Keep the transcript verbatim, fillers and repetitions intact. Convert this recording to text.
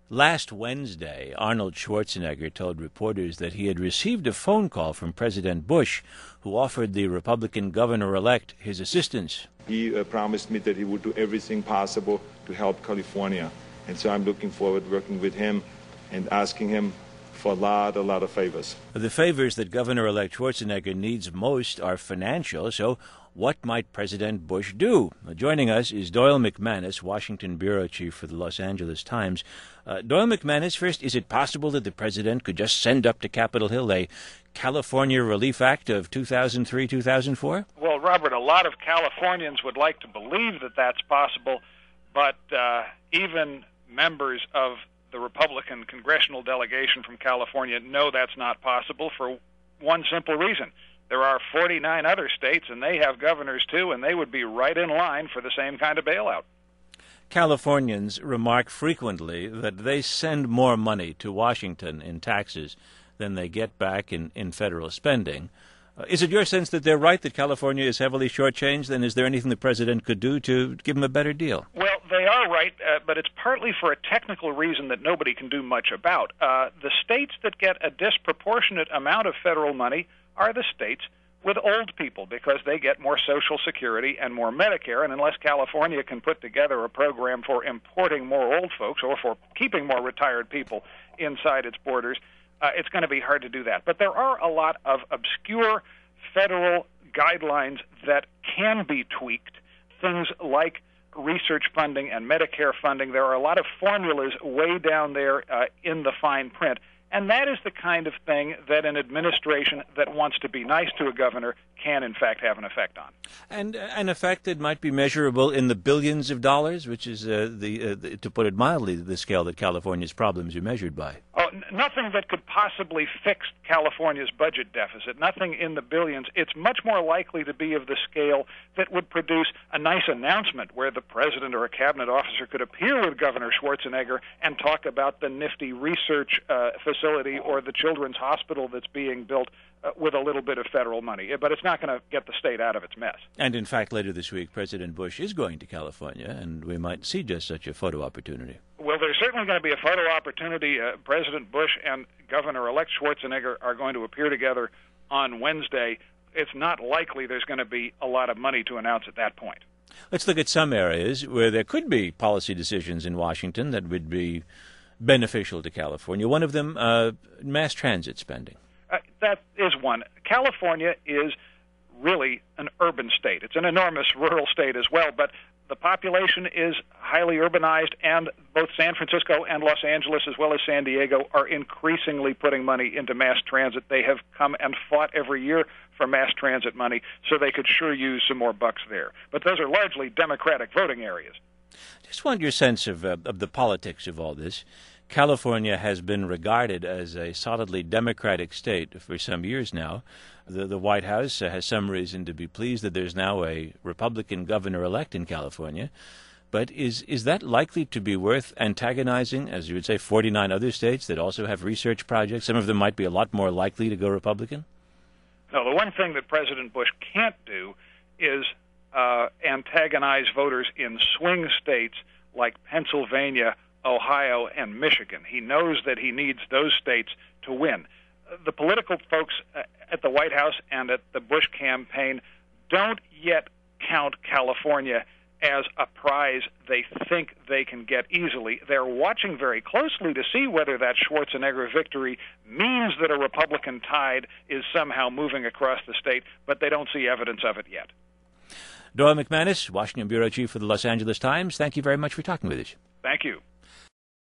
Last Wednesday, Arnold Schwarzenegger told reporters that he had received a phone call from President Bush, who offered the Republican governor-elect his assistance. He uh, promised me that he would do everything possible to help California. And so I'm looking forward to working with him and asking him for a lot, a lot of favors. The favors that Governor-elect Schwarzenegger needs most are financial, so what might President Bush do? Joining us is Doyle McManus, Washington bureau chief for the Los Angeles Times. Uh, Doyle McManus, first, is it possible that the president could just send up to Capitol Hill a California Relief Act of two thousand three to two thousand four? Well, Robert, a lot of Californians would like to believe that that's possible, but uh, even members of the Republican congressional delegation from California know that's not possible for one simple reason. There are forty-nine other states, and they have governors, too, and they would be right in line for the same kind of bailout. Californians remark frequently that they send more money to Washington in taxes than they get back in, in federal spending. Uh, is it your sense that they're right, that California is heavily shortchanged? Then is there anything the president could do to give them a better deal? Well, they are right, uh, but it's partly for a technical reason that nobody can do much about. Uh, the states that get a disproportionate amount of federal money are the states with old people, because they get more Social Security and more Medicare, and unless California can put together a program for importing more old folks or for keeping more retired people inside its borders, uh, it's going to be hard to do that. But there are a lot of obscure federal guidelines that can be tweaked, things like research funding and Medicare funding. There are a lot of formulas way down there uh, in the fine print. And that is the kind of thing that an administration that wants to be nice to a governor can, in fact, have an effect on. And uh, an effect that might be measurable in the billions of dollars, which is, uh, the, uh, the, to put it mildly, the scale that California's problems are measured by. Oh, n- nothing that could possibly fix California's budget deficit, nothing in the billions. It's much more likely to be of the scale that would produce a nice announcement where the president or a cabinet officer could appear with Governor Schwarzenegger and talk about the nifty research uh, facility or the children's hospital that's being built uh, with a little bit of federal money. But it's not going to get the state out of its mess. And in fact, later this week, President Bush is going to California, and we might see just such a photo opportunity. Well, there's certainly going to be a photo opportunity. Uh, President Bush and Governor-elect Schwarzenegger are going to appear together on Wednesday. It's not likely there's going to be a lot of money to announce at that point. Let's look at some areas where there could be policy decisions in Washington that would be beneficial to California. One of them, uh, mass transit spending. Uh, that is one. California is really an urban state. It's an enormous rural state as well, but the population is highly urbanized, and both San Francisco and Los Angeles, as well as San Diego, are increasingly putting money into mass transit. They have come and fought every year for mass transit money, so they could sure use some more bucks there. But those are largely Democratic voting areas. Just want your sense of, uh, of the politics of all this. California has been regarded as a solidly Democratic state for some years now. The, the White House uh, has some reason to be pleased that there's now a Republican governor-elect in California. But is is that likely to be worth antagonizing, as you would say, forty-nine other states that also have research projects? Some of them might be a lot more likely to go Republican? No, the one thing that President Bush can't do is uh, antagonize voters in swing states like Pennsylvania, Ohio, and Michigan. He knows that he needs those states to win. The political folks at the White House and at the Bush campaign don't yet count California as a prize they think they can get easily. They're watching very closely to see whether that Schwarzenegger victory means that a Republican tide is somehow moving across the state, but they don't see evidence of it yet. Doyle McManus, Washington bureau chief for the Los Angeles Times, thank you very much for talking with us. Thank you.